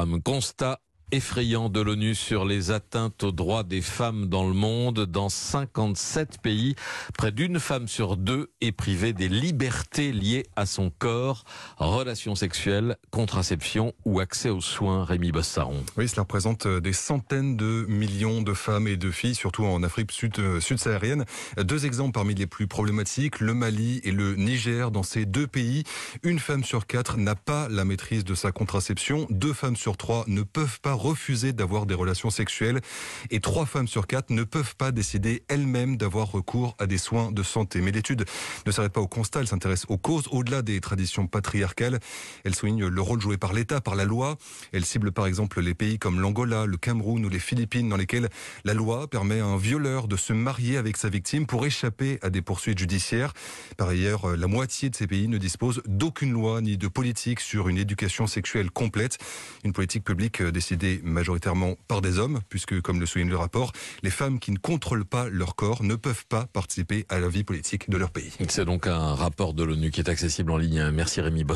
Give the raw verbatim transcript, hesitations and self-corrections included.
Oxfam. Constat effrayant de l'ONU sur les atteintes aux droits des femmes dans le monde. Dans cinquante-sept pays, près d'une femme sur deux est privée des libertés liées à son corps, relations sexuelles, contraception ou accès aux soins. Rémi Bossaron. Oui, cela représente des centaines de millions de femmes et de filles, surtout en Afrique sud, sud-saharienne. Deux exemples parmi les plus problématiques, le Mali et le Niger. Dans ces deux pays, une femme sur quatre n'a pas la maîtrise de sa contraception. Deux femmes sur trois ne peuvent pas refuser d'avoir des relations sexuelles et trois femmes sur quatre ne peuvent pas décider elles-mêmes d'avoir recours à des soins de santé. Mais l'étude ne s'arrête pas au constat, elle s'intéresse aux causes au-delà des traditions patriarcales. Elle souligne le rôle joué par l'État, par la loi. Elle cible par exemple les pays comme l'Angola, le Cameroun ou les Philippines dans lesquels la loi permet à un violeur de se marier avec sa victime pour échapper à des poursuites judiciaires. Par ailleurs, la moitié de ces pays ne disposent d'aucune loi ni de politique sur une éducation sexuelle complète. Une politique publique décidée majoritairement par des hommes, puisque, comme le souligne le rapport, les femmes qui ne contrôlent pas leur corps ne peuvent pas participer à la vie politique de leur pays. C'est donc un rapport de l'ONU qui est accessible en ligne. Merci Rémi Bossaron.